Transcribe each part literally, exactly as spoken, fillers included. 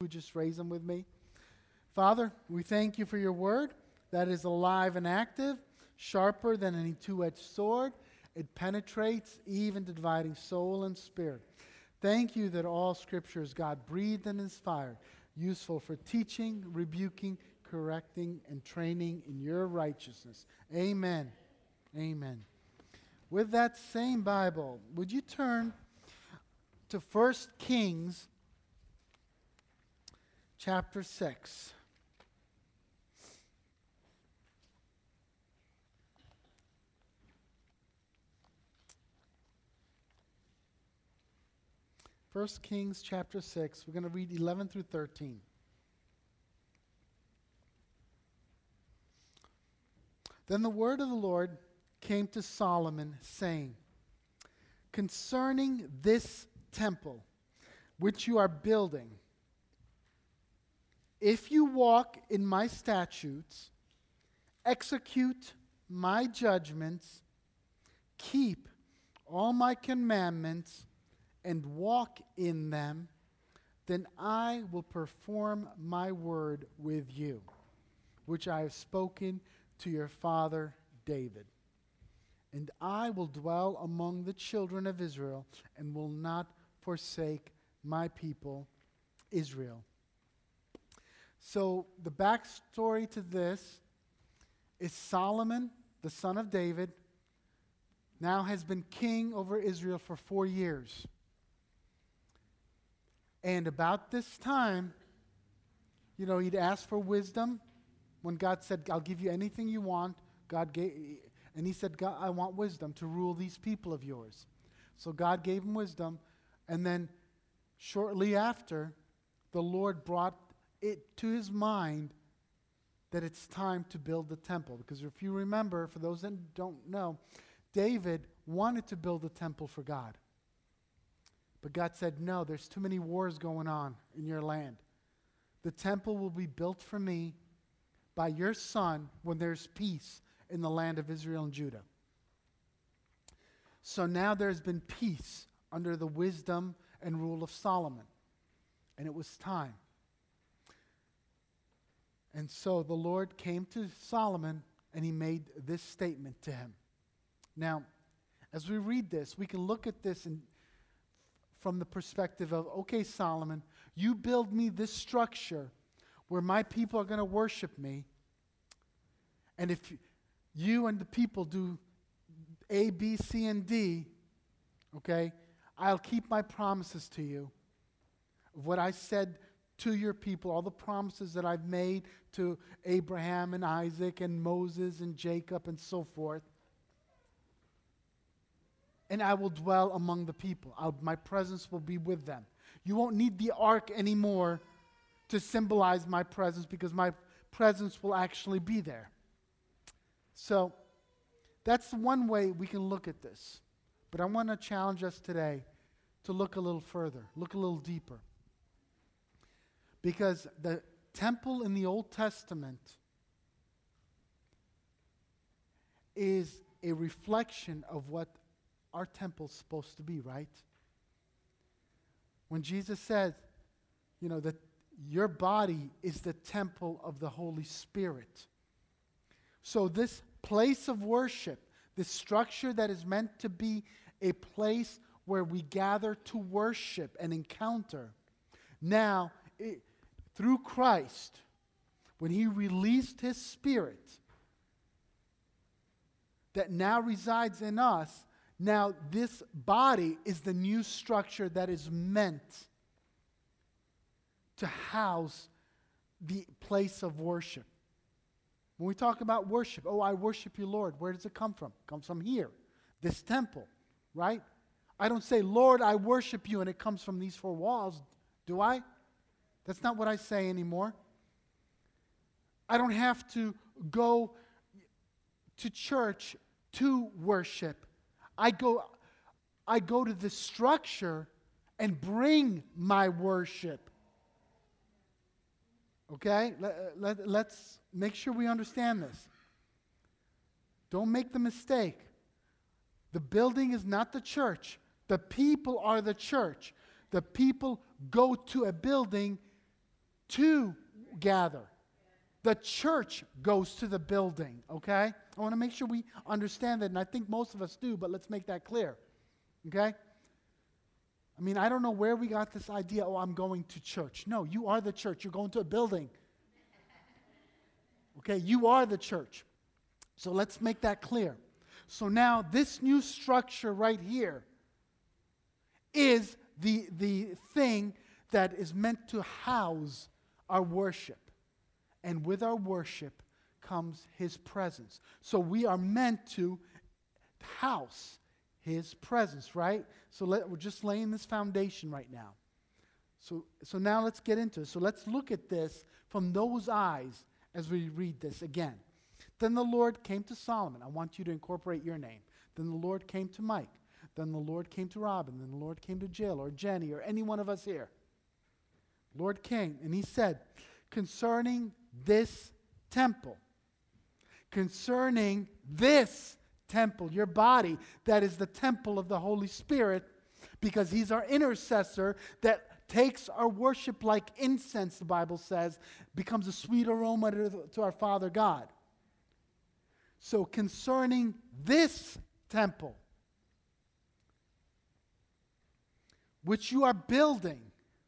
would just raise them with me? Father, we thank you for your word that is alive and active, sharper than any two-edged sword. It penetrates even to dividing soul and spirit. Thank you that all Scripture is God-breathed and inspired, useful for teaching, rebuking, correcting, and training in your righteousness. Amen. Amen. With that same Bible, would you turn to First Kings chapter six. First Kings chapter six. We're going to read eleven through thirteen. Then the word of the Lord came to Solomon, saying, concerning this temple which you are building, if you walk in my statutes, execute my judgments, keep all my commandments, and walk in them, then I will perform my word with you, which I have spoken to your father David. And I will dwell among the children of Israel and will not forsake my people Israel. So the backstory to this is Solomon, the son of David, now has been king over Israel for four years. And about this time, you know, he'd asked for wisdom. When God said, I'll give you anything you want, God gave, and he said, God, I want wisdom to rule these people of yours. So God gave him wisdom, and then shortly after, the Lord brought it to his mind that it's time to build the temple. Because if you remember, for those that don't know, David wanted to build a temple for God. But God said, no, there's too many wars going on in your land. The temple will be built for me by your son when there's peace in the land of Israel and Judah. So now there's been peace under the wisdom and rule of Solomon. And it was time. And so the Lord came to Solomon and he made this statement to him. Now, as we read this, we can look at this in, from the perspective of, okay, Solomon, you build me this structure where my people are going to worship me. And if you and the people do A, B, C, and D, okay, I'll keep my promises to you of what I said to your people, all the promises that I've made to Abraham and Isaac and Moses and Jacob and so forth. And I will dwell among the people. I'll, my presence will be with them. You won't need the ark anymore to symbolize my presence because my presence will actually be there. So that's one way we can look at this. But I want to challenge us today to look a little further, look a little deeper. Because the temple in the Old Testament is a reflection of what our temple's supposed to be, right? When Jesus said, you know, that your body is the temple of the Holy Spirit. So this place of worship, this structure that is meant to be a place where we gather to worship and encounter, now, it, through Christ, when he released his Spirit that now resides in us, now this body is the new structure that is meant to house the place of worship. When we talk about worship, oh, I worship you, Lord. Where does it come from? It comes from here, this temple, right? I don't say, Lord, I worship you, and it comes from these four walls, do I? That's not what I say anymore. I don't have to go to church to worship. I go, I go to the structure and bring my worship. Okay? Let, let, let's make sure we understand this. Don't make the mistake. The building is not the church. The people are the church. The people go to a building to gather. The church goes to the building, okay? I want to make sure we understand that, and I think most of us do, but let's make that clear, okay? I mean, I don't know where we got this idea, oh, I'm going to church. No, you are the church. You're going to a building. Okay, you are the church. So let's make that clear. So now this new structure right here is the, the thing that is meant to house our worship. And with our worship comes His presence. So we are meant to house His presence, right? So let, we're just laying this foundation right now. So, so now let's get into it. So let's look at this from those eyes as we read this again. Then the Lord came to Solomon. I want you to incorporate your name. Then the Lord came to Mike. Then the Lord came to Robin. Then the Lord came to Jill or Jenny or any one of us here. Lord came and He said, concerning this temple, concerning this temple, your body, that is the temple of the Holy Spirit, because He's our intercessor that takes our worship like incense, the Bible says, becomes a sweet aroma to, to our Father God. So concerning this temple, which you are building,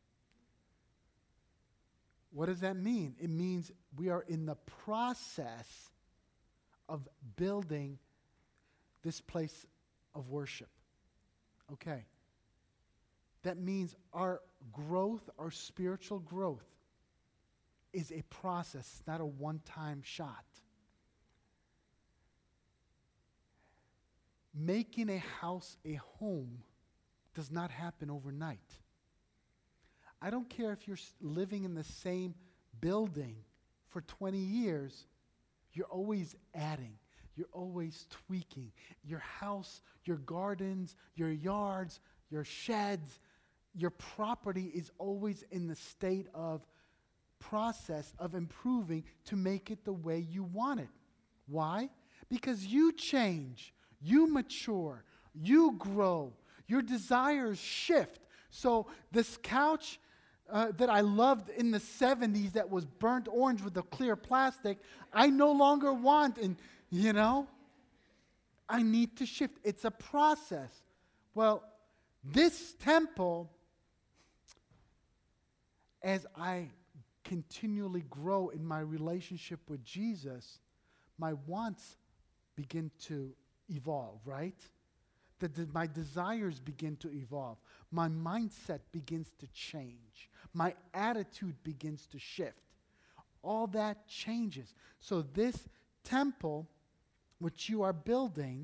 what does that mean? It means we are in the process of building this place of worship. Okay. That means our growth, our spiritual growth, is a process, not a one-time shot. Making a house a home does not happen overnight. I don't care if you're living in the same building for twenty years, you're always adding. You're always tweaking. Your house, your gardens, your yards, your sheds, your property is always in the state of process of improving to make it the way you want it. Why? Because you change, you mature, you grow, your desires shift. So this couch uh, that I loved in the seventies that was burnt orange with the clear plastic, I no longer want, and you know, I need to shift. It's a process. Well, this temple, as I continually grow in my relationship with Jesus, my wants begin to evolve, right? The, the, my desires begin to evolve. My mindset begins to change. My attitude begins to shift. All that changes. So this temple, which you are building,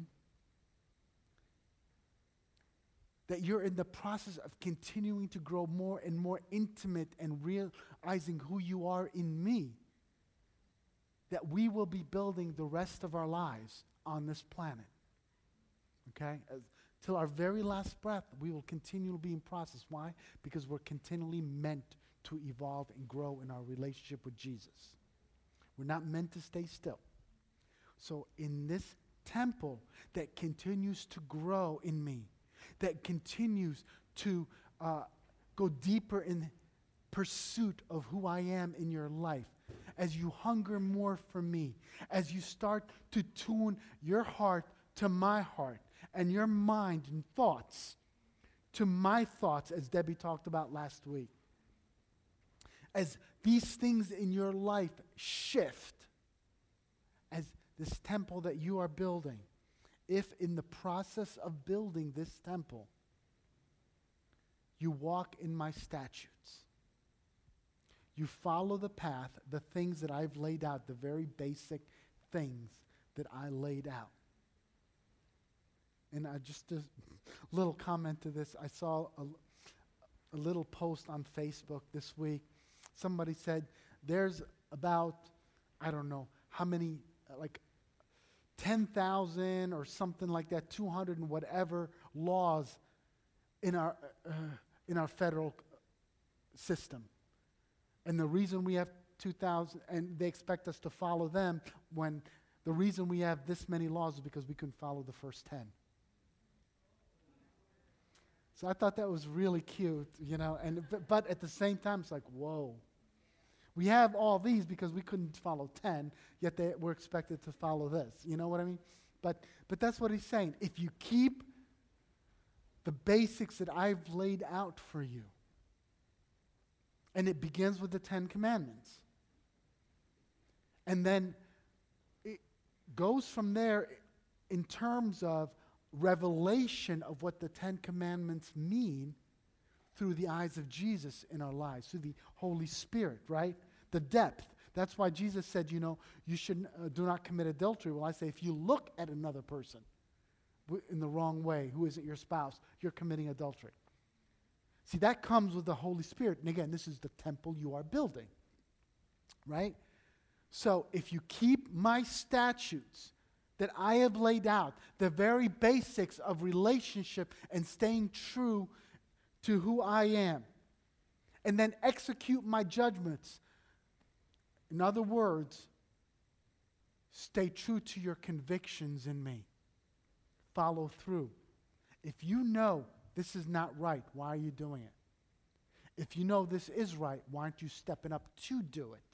that you're in the process of continuing to grow more and more intimate and realizing who you are in me, that we will be building the rest of our lives on this planet. Okay? As, till our very last breath, we will continue to be in process. Why? Because we're continually meant to evolve and grow in our relationship with Jesus. We're not meant to stay still. So in this temple that continues to grow in me, that continues to uh, go deeper in pursuit of who I am in your life, as you hunger more for me, as you start to tune your heart to my heart, and your mind and thoughts to my thoughts, as Debbie talked about last week, as these things in your life shift, as this temple that you are building, if in the process of building this temple, you walk in my statutes, you follow the path, the things that I've laid out, the very basic things that I laid out. And I just a little comment to this. I saw a, a little post on Facebook this week. Somebody said there's about, I don't know, how many, like ten thousand or something like that, two hundred and whatever laws in our, uh, in our federal system. And the reason we have two thousand, and they expect us to follow them, when the reason we have this many laws is because we couldn't follow the first ten. So I thought that was really cute, you know, and but, but at the same time, it's like, whoa. We have all these because we couldn't follow ten, yet they were expected to follow this. You know what I mean? But, but that's what he's saying. If you keep the basics that I've laid out for you, and it begins with the Ten Commandments, and then it goes from there in terms of revelation of what the Ten Commandments mean through the eyes of Jesus in our lives, through the Holy Spirit, right? The depth. That's why Jesus said, you know, you should uh, do not commit adultery. Well, I say, if you look at another person w- in the wrong way, who isn't your spouse, you're committing adultery. See, that comes with the Holy Spirit. And again, this is the temple you are building, right? So if you keep my statutes that I have laid out, the very basics of relationship and staying true to who I am, and then execute my judgments. In other words, stay true to your convictions in me. Follow through. If you know this is not right, why are you doing it? If you know this is right, why aren't you stepping up to do it?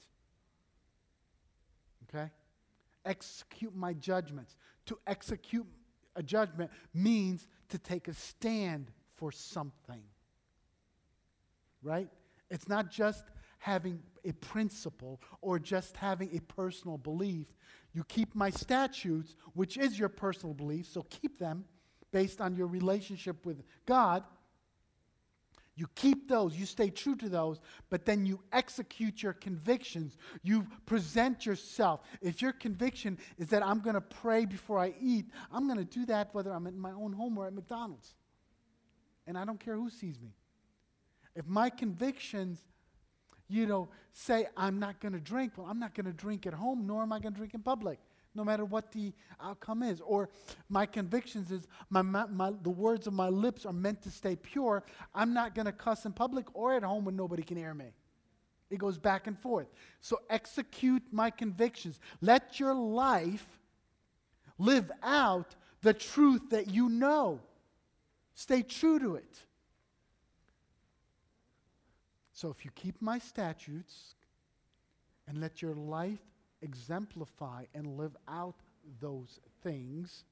Okay? Execute my judgments. To execute a judgment means to take a stand for something. Right? It's not just having a principle or just having a personal belief. You keep my statutes, which is your personal belief, so keep them based on your relationship with God. You keep those, you stay true to those, but then you execute your convictions. You present yourself. If your conviction is that I'm going to pray before I eat, I'm going to do that whether I'm in my own home or at McDonald's. And I don't care who sees me. If my convictions, you know, say I'm not going to drink, well, I'm not going to drink at home, nor am I going to drink in public, no matter what the outcome is. Or my convictions is my, my, my the words of my lips are meant to stay pure. I'm not going to cuss in public or at home when nobody can hear me. It goes back and forth. So execute my convictions. Let your life live out the truth that you know. Stay true to it. So if you keep my statutes and let your life exemplify and live out those things,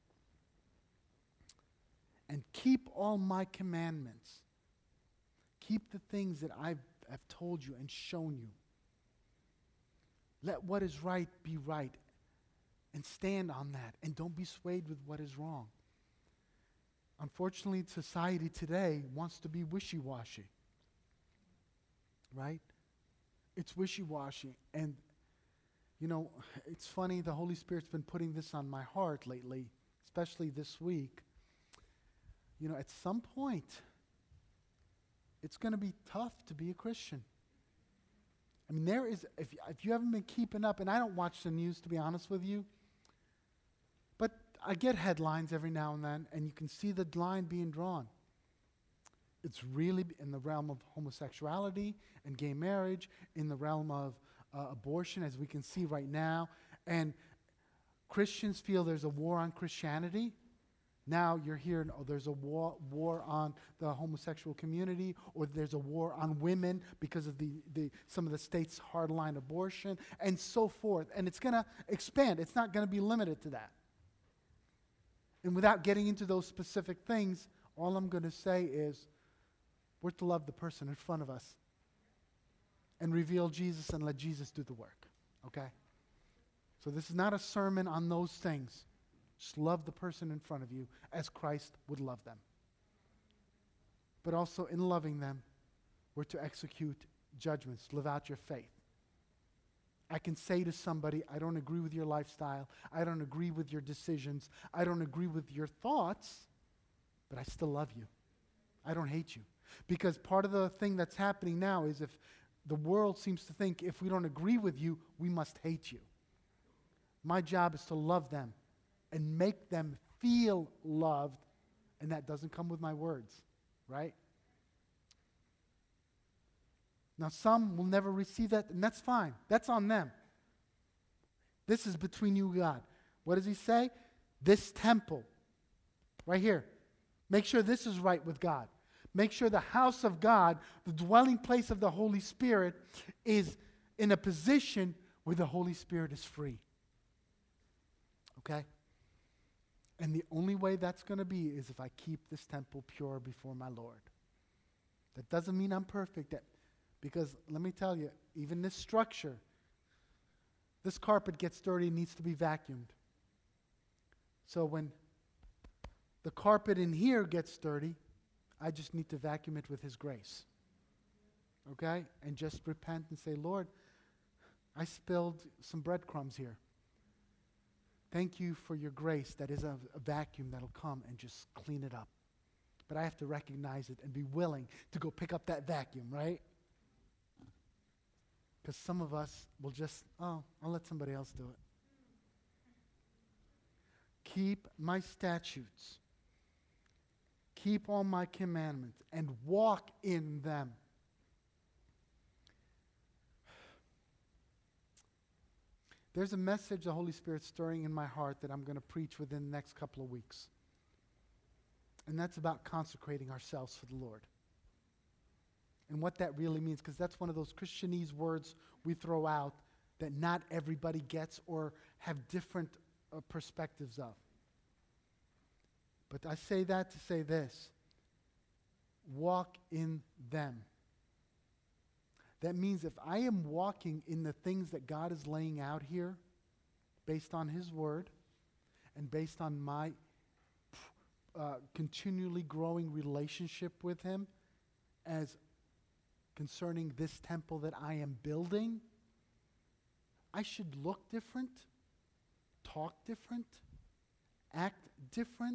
and keep all my commandments, keep the things that I've, I've told you and shown you. Let what is right be right and stand on that, and don't be swayed with what is wrong. Unfortunately, society today wants to be wishy-washy. Right? It's wishy-washy. And, you know, it's funny, the Holy Spirit's been putting this on my heart lately, especially this week. You know, at some point, it's going to be tough to be a Christian. I mean, there is, if, if you haven't been keeping up, and I don't watch the news, to be honest with you, but I get headlines every now and then, and you can see the line being drawn. It's really in the realm of homosexuality and gay marriage, in the realm of uh, abortion, as we can see right now. And Christians feel there's a war on Christianity. Now you're hearing, oh, there's a war, war on the homosexual community, or there's a war on women because of the, the some of the states' hardline abortion, and so forth. And it's going to expand. It's not going to be limited to that. And without getting into those specific things, all I'm going to say is, we're to love the person in front of us and reveal Jesus and let Jesus do the work, okay? So this is not a sermon on those things. Just love the person in front of you as Christ would love them. But also in loving them, we're to execute judgments, live out your faith. I can say to somebody, I don't agree with your lifestyle, I don't agree with your decisions, I don't agree with your thoughts, but I still love you. I don't hate you. Because part of the thing that's happening now is if the world seems to think if we don't agree with you, we must hate you. My job is to love them and make them feel loved, and that doesn't come with my words, right? Now, some will never receive that, and that's fine. That's on them. This is between you and God. What does he say? This temple, right here. Make sure this is right with God. Make sure the house of God, the dwelling place of the Holy Spirit, is in a position where the Holy Spirit is free. Okay? And the only way that's going to be is if I keep this temple pure before my Lord. That doesn't mean I'm perfect. That, because let me tell you, even this structure, this carpet gets dirty and needs to be vacuumed. So when the carpet in here gets dirty, I just need to vacuum it with His grace. Okay? And just repent and say, Lord, I spilled some breadcrumbs here. Thank you for your grace that is a, a vacuum that'll come and just clean it up. But I have to recognize it and be willing to go pick up that vacuum, right? Because some of us will just, oh, I'll let somebody else do it. Keep my statutes. Keep all my commandments and walk in them. There's a message the Holy Spirit's stirring in my heart that I'm going to preach within the next couple of weeks. And that's about consecrating ourselves for the Lord. And what that really means, because that's one of those Christianese words we throw out that not everybody gets or have different uh, perspectives of. But I say that to say this. Walk in them. That means if I am walking in the things that God is laying out here, based on His Word, and based on my uh, continually growing relationship with Him, as concerning this temple that I am building, I should look different, talk different, act different.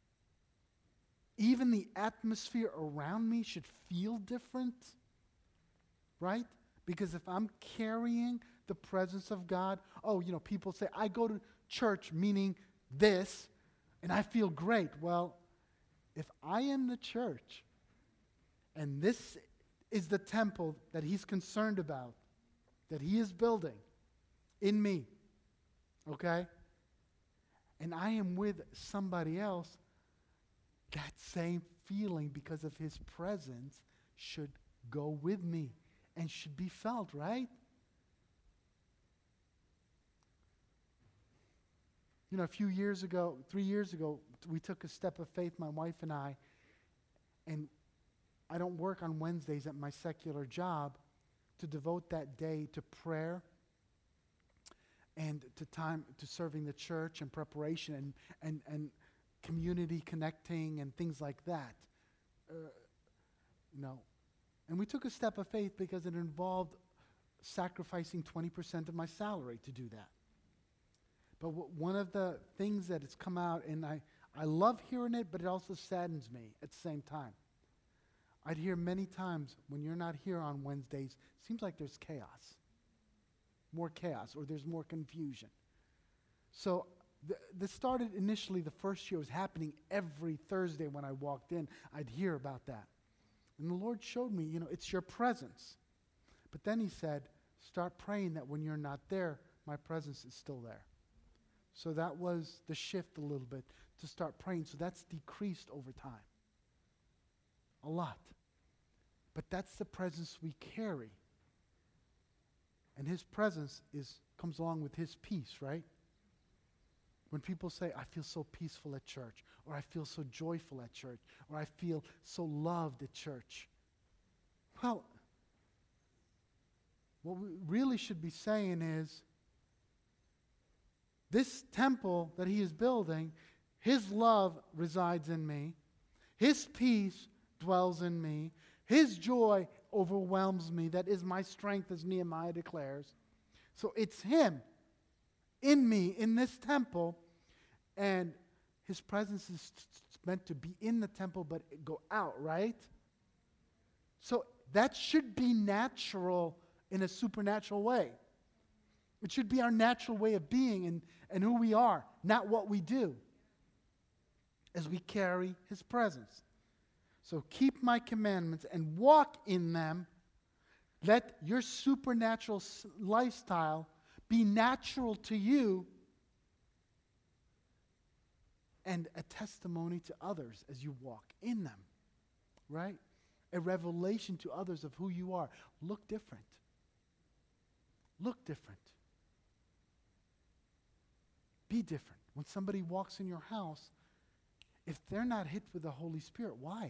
Even the atmosphere around me should feel different. Right? Because if I'm carrying the presence of God, oh, you know, people say, I go to church meaning this, and I feel great. Well, if I am the church, and this is the temple that He's concerned about, that He is building in me, okay? And I am with somebody else, that same feeling because of His presence should go with me. And should be felt, right? You know, a few years ago, three years ago, we took a step of faith, my wife and I, and I don't work on Wednesdays at my secular job, to devote that day to prayer and to time to serving the church and preparation and and, and community connecting and things like that. Uh, you know. And we took a step of faith because it involved sacrificing twenty percent of my salary to do that. But w- one of the things that has come out, and I, I love hearing it, but it also saddens me at the same time. I'd hear many times, when you're not here on Wednesdays, it seems like there's chaos. More chaos, or there's more confusion. So th- this started initially, the first year, it was happening every Thursday when I walked in. I'd hear about that. And the Lord showed me, you know, it's your presence. But then He said, start praying that when you're not there, my presence is still there. So that was the shift a little bit, to start praying. So that's decreased over time. A lot. But that's the presence we carry. And His presence is comes along with His peace, right? When people say, I feel so peaceful at church, or I feel so joyful at church, or I feel so loved at church. Well, what we really should be saying is, this temple that He is building, His love resides in me, His peace dwells in me, His joy overwhelms me. That is my strength, as Nehemiah declares. So it's Him in me, in this temple, and His presence is meant to be in the temple, but go out, right? So that should be natural in a supernatural way. It should be our natural way of being and, and who we are, not what we do, as we carry His presence. So keep my commandments and walk in them. Let your supernatural s- lifestyle be natural to you and a testimony to others as you walk in them, right? A revelation to others of who you are. Look different. look different. Be different. When somebody walks in your house, if they're not hit with the Holy Spirit, why?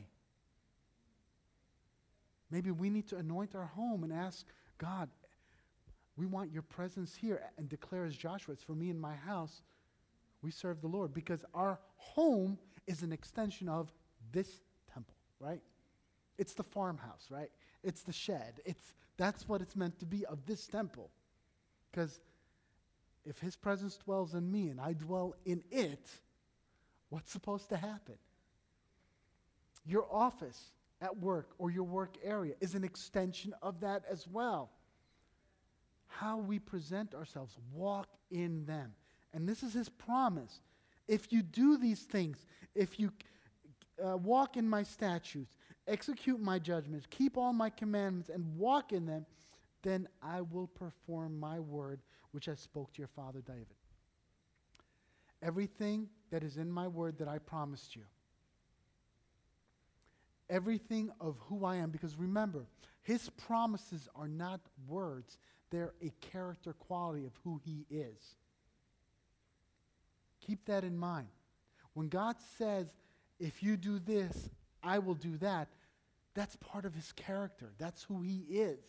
Maybe we need to anoint our home and ask God, we want your presence here, and declare as Joshua, it's for me and my house, we serve the Lord. Because our home is an extension of this temple, right? It's the farmhouse, right? It's the shed. It's that's what it's meant to be, of this temple. Because if his presence dwells in me and I dwell in it, what's supposed to happen? Your office at work or your work area is an extension of that as well. How we present ourselves, walk in them. And this is his promise. If you do these things, if you uh, walk in my statutes, execute my judgments, keep all my commandments, and walk in them, then I will perform my word, which I spoke to your father David. Everything that is in my word that I promised you. Everything of who I am. Because remember, his promises are not words. They're a character quality of who he is. Keep that in mind. When God says, if you do this, I will do that, that's part of his character. That's who he is.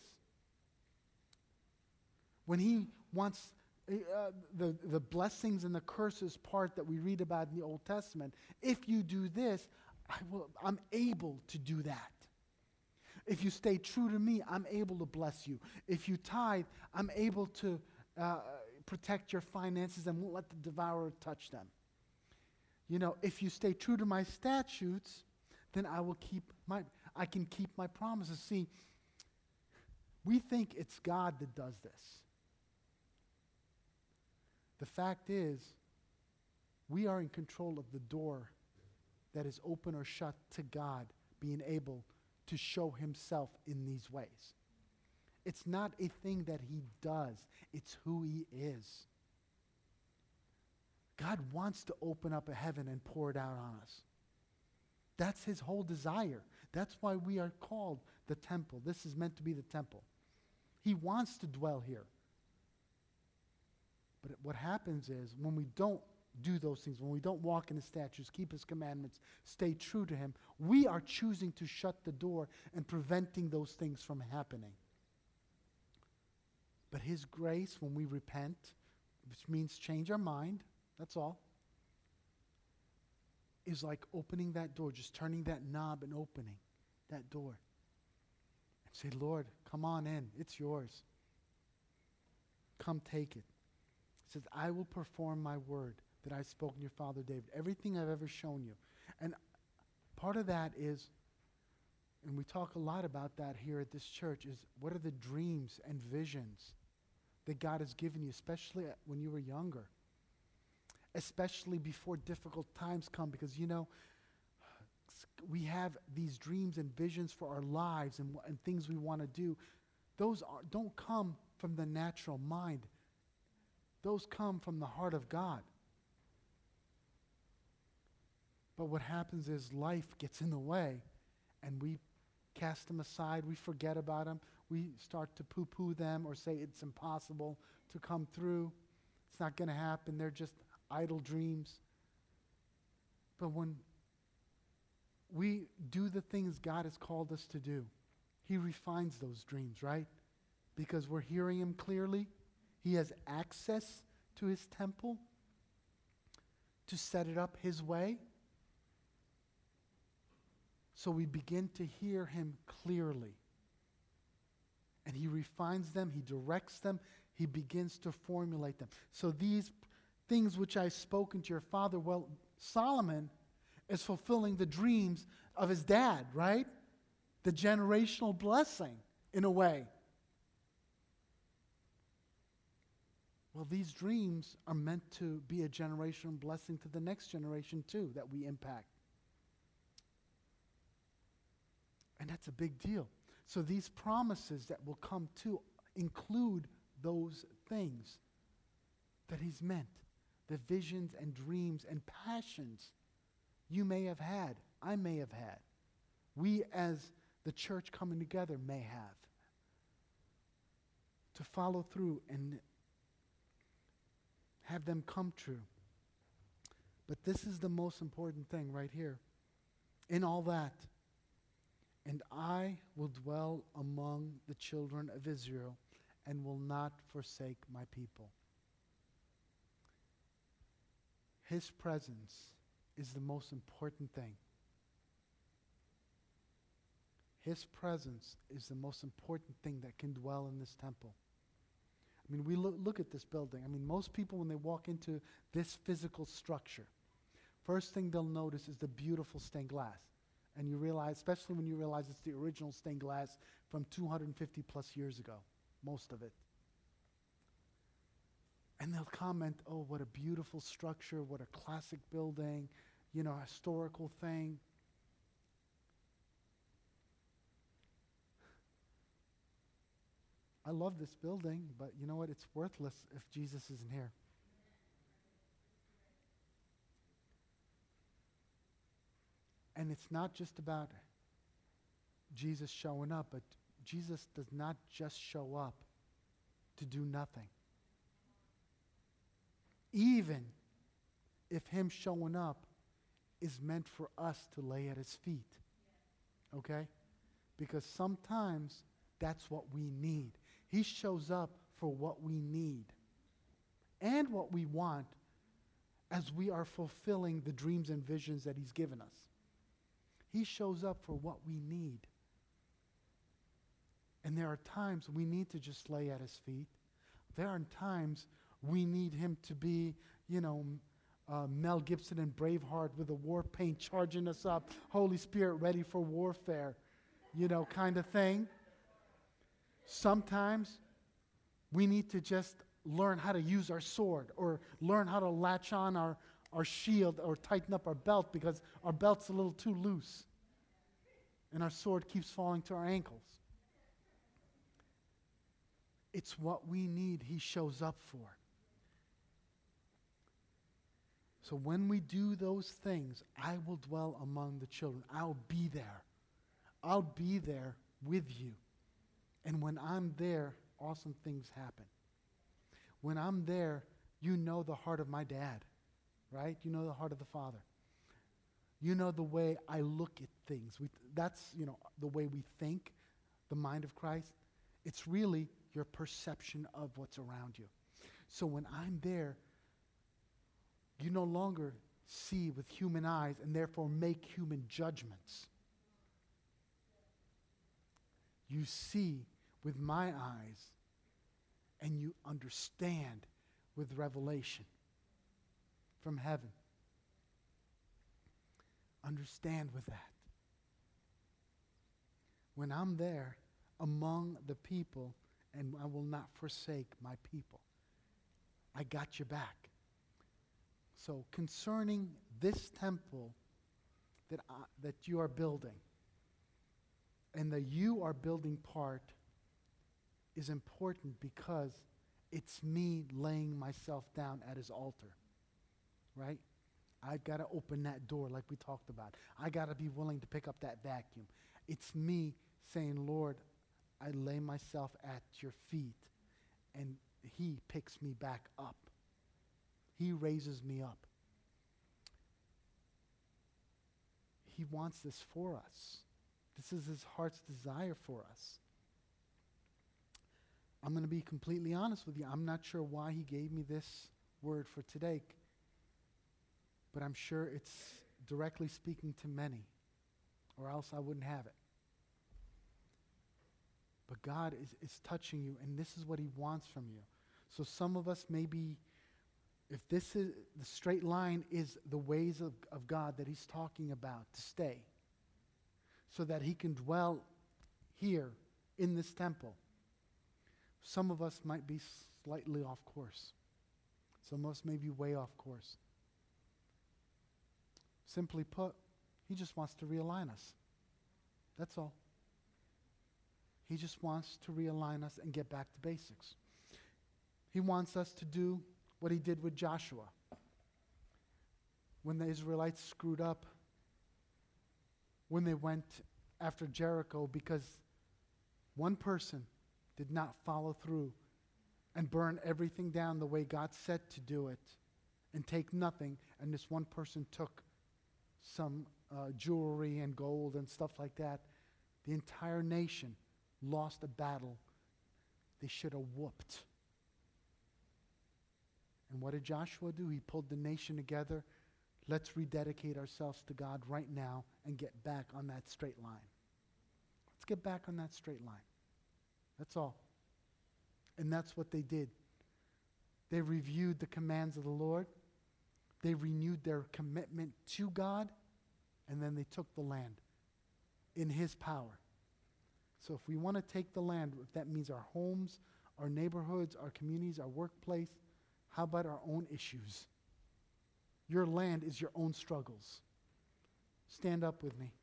When he wants uh, the, the blessings and the curses part that we read about in the Old Testament, if you do this, I will, I'm able to do that. If you stay true to me, I'm able to bless you. If you tithe, I'm able to uh, protect your finances and won't let the devourer touch them. You know, if you stay true to my statutes, then I will keep my, I can keep my promises. See, we think it's God that does this. The fact is, we are in control of the door that is open or shut to God being able to show himself in these ways. It's not a thing that he does. It's who he is. God wants to open up a heaven and pour it out on us. That's his whole desire. That's why we are called the temple. This is meant to be the temple. He wants to dwell here. But what happens is when we don't do those things, when we don't walk in his statutes, keep his commandments, stay true to him, we are choosing to shut the door and preventing those things from happening. But his grace, when we repent, which means change our mind, that's all, is like opening that door, just turning that knob and opening that door. And say, Lord, come on in. It's yours. Come take it. It says, I will perform my word that I spoke to your father David. Everything I've ever shown you. And part of that is, and we talk a lot about that here at this church, is what are the dreams and visions that God has given you, especially when you were younger. Especially before difficult times come, because, you know, we have these dreams and visions for our lives and, and things we want to do. Those are, don't come from the natural mind. Those come from the heart of God. But what happens is life gets in the way, and we cast them aside. We forget about them. We start to poo-poo them or say it's impossible to come through. It's not going to happen. They're just idle dreams. But when we do the things God has called us to do, he refines those dreams, right? Because we're hearing him clearly. He has access to his temple to set it up his way. So we begin to hear him clearly. And he refines them, he directs them, he begins to formulate them. So these things which I've spoken to your father, well, Solomon is fulfilling the dreams of his dad, right? The generational blessing, in a way. Well, these dreams are meant to be a generational blessing to the next generation too, that we impact. And that's a big deal. So these promises that will come to include those things that he's meant. The visions and dreams and passions you may have had, I may have had. We as the church coming together may have. to follow through and have them come true. But this is the most important thing right here. In all that, and I will dwell among the children of Israel and will not forsake my people. His presence is the most important thing. His presence is the most important thing that can dwell in this temple. I mean, we look, look at this building. I mean, most people, when they walk into this physical structure, first thing they'll notice is the beautiful stained glass. And you realize, especially when you realize it's the original stained glass from two hundred fifty plus years ago, most of it. And they'll comment, oh, what a beautiful structure, what a classic building, you know, historical thing. I love this building, but you know what? It's worthless if Jesus isn't here. And it's not just about Jesus showing up, but Jesus does not just show up to do nothing. Even if him showing up is meant for us to lay at his feet. Okay? Because sometimes that's what we need. He shows up for what we need and what we want as we are fulfilling the dreams and visions that he's given us. He shows up for what we need. And there are times we need to just lay at his feet. There are times we need him to be, you know, uh, Mel Gibson and Braveheart with a war paint charging us up, Holy Spirit ready for warfare, you know, kind of thing. Sometimes we need to just learn how to use our sword or learn how to latch on our, our shield or tighten up our belt because our belt's a little too loose and our sword keeps falling to our ankles. It's what we need he shows up for. So when we do those things, I will dwell among the children. I'll be there. I'll be there with you. And when I'm there, awesome things happen. When I'm there, you know the heart of my dad, right? You know the heart of the Father. You know the way I look at things. We, that's, you know, the way we think, the mind of Christ. It's really your perception of what's around you. So when I'm there, you no longer see with human eyes and therefore make human judgments. You see with my eyes and you understand with revelation from heaven. Understand with that. When I'm there among the people, and I will not forsake my people, I got your back. So concerning this temple that, I, that you are building, and the you are building part is important because it's me laying myself down at his altar, right? I've got to open that door like we talked about. I got to be willing to pick up that vacuum. It's me saying, Lord, I lay myself at your feet, and he picks me back up. He raises me up. He wants this for us. This is his heart's desire for us. I'm going to be completely honest with you. I'm not sure why he gave me this word for today, but I'm sure it's directly speaking to many, or else I wouldn't have it. But God is, is touching you, and this is what he wants from you. So some of us may be, if this is, the straight line is the ways of, of God that he's talking about to stay, so that he can dwell here in this temple. Some of us might be slightly off course. Some of us may be way off course. Simply put, he just wants to realign us. That's all. He just wants to realign us and get back to basics. He wants us to do what he did with Joshua. When the Israelites screwed up, when they went after Jericho because one person did not follow through and burn everything down the way God said to do it and take nothing, and this one person took some uh, jewelry and gold and stuff like that, the entire nation lost a battle they should have whooped. And what did Joshua do? He pulled the nation together. Let's rededicate ourselves to God right now and get back on that straight line. Let's get back on that straight line. That's all. And that's what they did. They reviewed the commands of the Lord. They renewed their commitment to God. And then they took the land in His power. So if we want to take the land, if that means our homes, our neighborhoods, our communities, our workplace, how about our own issues? Your land is your own struggles. Stand up with me.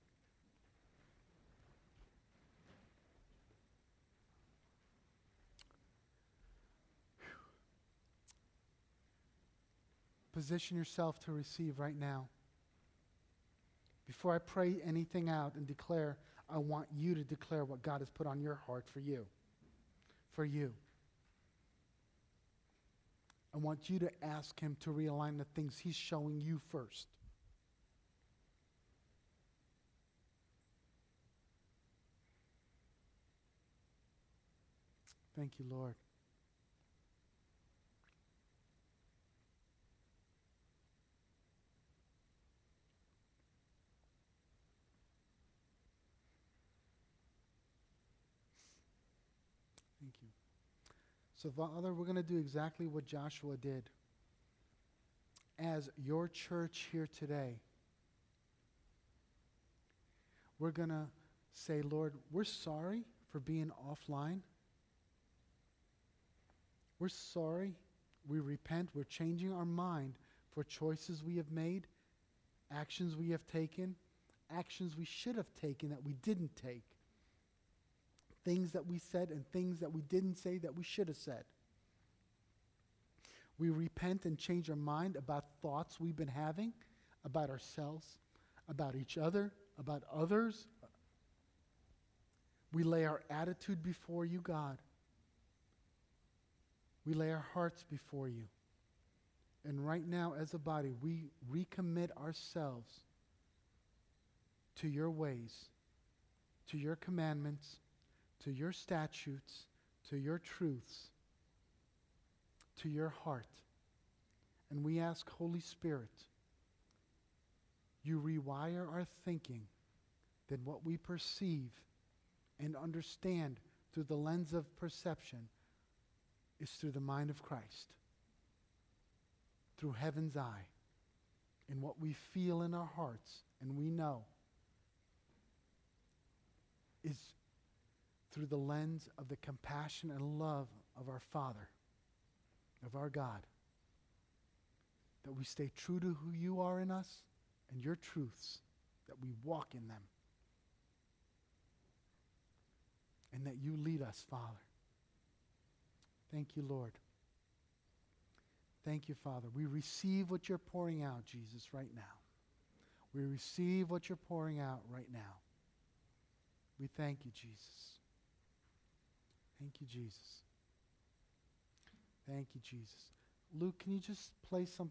Position yourself to receive right now. Before I pray anything out and declare, I want you to declare what God has put on your heart for you. For you. I want you to ask Him to realign the things He's showing you first. Thank you, Lord. Thank you. So, Father, we're going to do exactly what Joshua did. As your church here today, we're going to say, Lord, we're sorry for being offline. We're sorry. We repent. We're changing our mind for choices we have made, actions we have taken, actions we should have taken that we didn't take. Things that we said and things that we didn't say that we should have said. We repent and change our mind about thoughts we've been having about ourselves, about each other, about others. We lay our attitude before you, God. We lay our hearts before you. And right now, as a body, we recommit ourselves to your ways, to your commandments, to your statutes, to your truths, to your heart. And we ask, Holy Spirit, you rewire our thinking, that what we perceive and understand through the lens of perception is through the mind of Christ, through heaven's eye, and what we feel in our hearts and we know is through the lens of the compassion and love of our Father, of our God. That we stay true to who you are in us and your truths, that we walk in them. And that you lead us, Father. Thank you, Lord. Thank you, Father. We receive what you're pouring out, Jesus, right now. We receive what you're pouring out right now. We thank you, Jesus. Thank you, Jesus. Thank you, Jesus. Luke, can you just play something?